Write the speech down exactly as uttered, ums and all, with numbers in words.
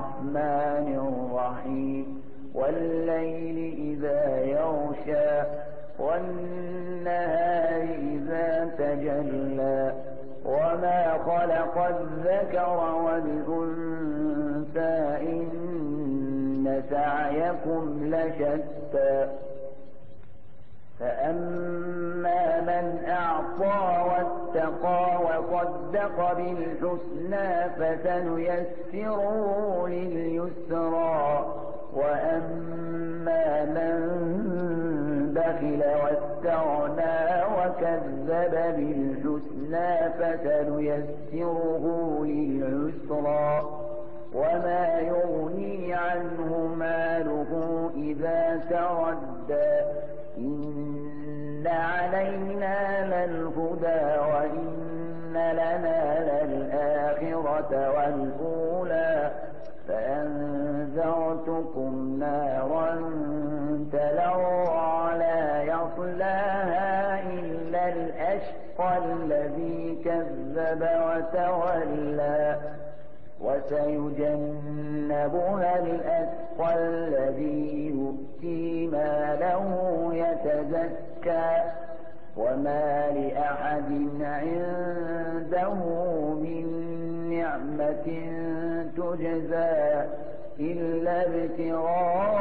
الرحمن الرحيم والليل إذا يغشى والنهار إذا تجلى وما خلق الذكر والأنثى إن سعيكم لشتى فأما من أعطى واتقى وصدق بالحسنى فسنيسره لليسرى وأما من بخل واستغنى وكذب بالحسنى فسنيسره للعسرى وما يغني عنه ماله إذا تردى إن علينا للهدى وإن لنا للآخرة والأولى فأنذرتكم نارا تلظى لا يصلاها إلا الأشقى الذي كذب وتولى وسيجنبها الأتقى الذي يؤتي ماله يتزكى وما لأحد عنده من نعمة تجزى إلا ابتغاء